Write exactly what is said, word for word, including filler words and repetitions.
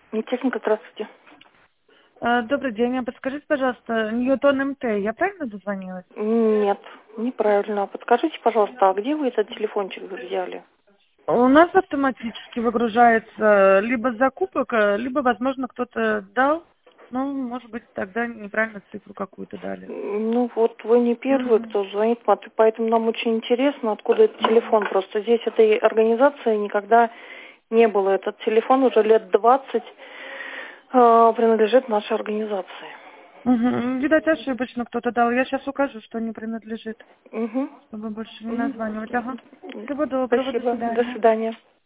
Техника, здравствуйте. А, Добрый день. А подскажите, пожалуйста, Ньютон МТ, я правильно дозвонилась? Нет, неправильно. Подскажите, пожалуйста, а где вы этот телефончик взяли? У нас автоматически выгружается либо с закупок, э, либо, возможно, кто-то дал, ну, может быть, тогда неправильно цифру какую-то дали. Ну вот вы не первый, Мгм. кто звонит, пот- поэтому нам очень интересно, откуда этот телефон. Просто здесь этой организации никогда не было. Этот телефон уже лет двадцать э, принадлежит нашей организации. Мгм. Видать, ошибочно кто-то дал. Я сейчас укажу, что не принадлежит, Угу. чтобы больше не Угу. названивать. Ага. Всего доброго, до Спасибо. До свидания. свидания.